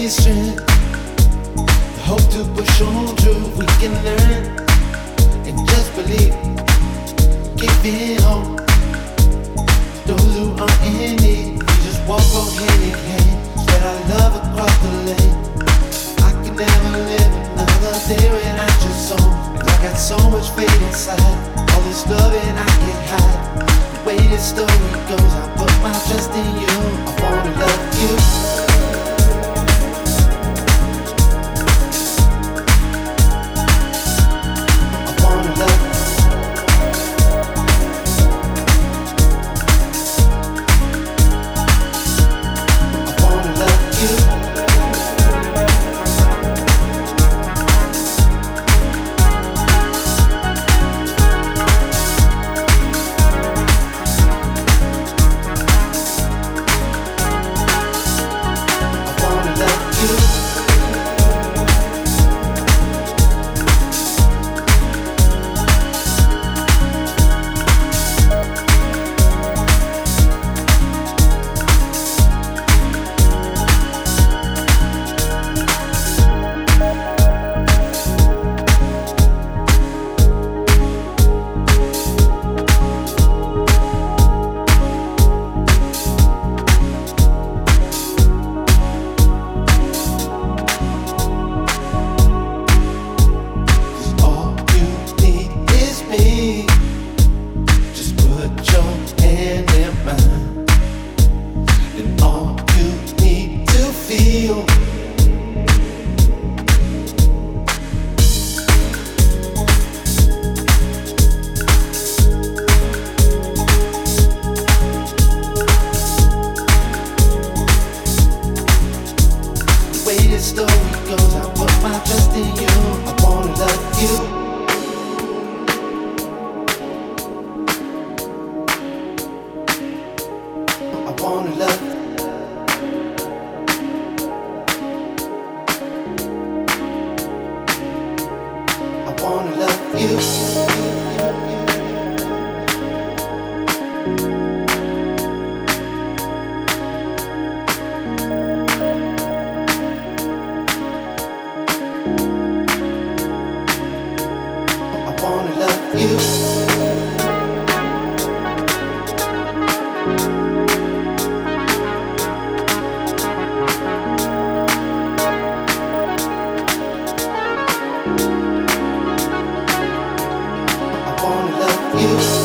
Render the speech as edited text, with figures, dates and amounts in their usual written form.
strength. The hope to push on through. We can learn and just believe. Keep it home. Those who are in need, we just walk on hand in hand. Spread our love across the land. I can never live another day without your soul. And I got so much faith inside. All this love and I can't hide. The way this story goes, I put my trust in you. I wanna love you. You